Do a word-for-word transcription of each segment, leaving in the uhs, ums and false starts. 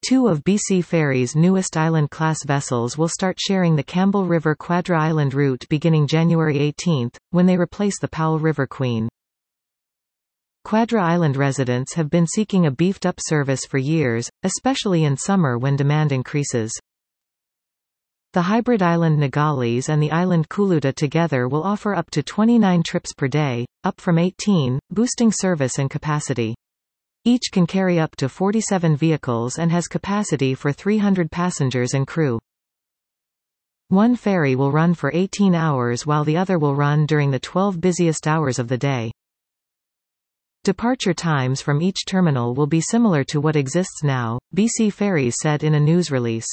Two of B C Ferries' newest Island-class vessels will start sharing the Campbell River Quadra Island route beginning January eighteenth, when they replace the Powell River Queen. Quadra Island residents have been seeking a beefed-up service for years, especially in summer when demand increases. The hybrid island Nogales and the island Kuluta together will offer up to twenty-nine trips per day, up from eighteen, boosting service and capacity. Each can carry up to forty-seven vehicles and has capacity for three hundred passengers and crew. One ferry will run for eighteen hours while the other will run during the twelve busiest hours of the day. Departure times from each terminal will be similar to what exists now, B C Ferries said in a news release.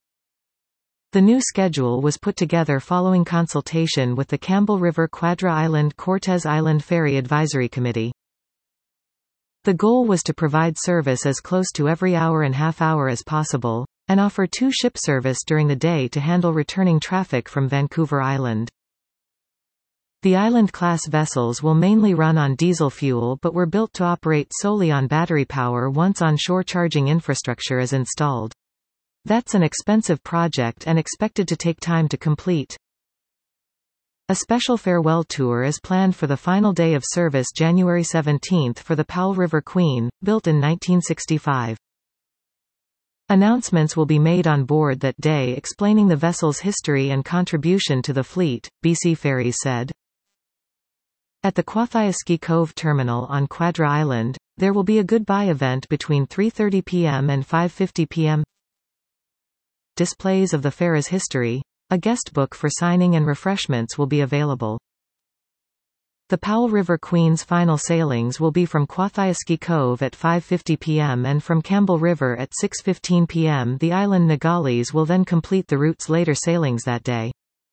The new schedule was put together following consultation with the Campbell River Quadra Island Cortez Island Ferry Advisory Committee. The goal was to provide service as close to every hour and half hour as possible, and offer two ship service during the day to handle returning traffic from Vancouver Island. The Island-class vessels will mainly run on diesel fuel but were built to operate solely on battery power once on-shore charging infrastructure is installed. That's an expensive project and expected to take time to complete. A special farewell tour is planned for the final day of service January seventeenth for the Powell River Queen, built in nineteen sixty-five. Announcements will be made on board that day explaining the vessel's history and contribution to the fleet, B C Ferries said. At the Quathaiski Cove Terminal on Quadra Island, there will be a goodbye event between three thirty p m and five fifty p m Displays of the Ferry's history. A guest book for signing and refreshments will be available. The Powell River Queen's final sailings will be from Quathaiski Cove at five fifty p m and from Campbell River at six fifteen p m The island Nogales will then complete the route's later sailings that day.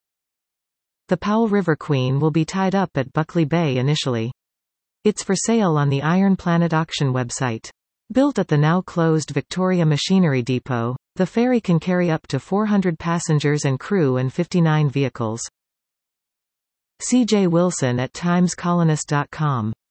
The Powell River Queen will be tied up at Buckley Bay initially. It's for sale on the Iron Planet auction website. Built at the now-closed Victoria Machinery Depot, the ferry can carry up to four hundred passengers and crew and fifty-nine vehicles. C J Wilson at times colonist dot com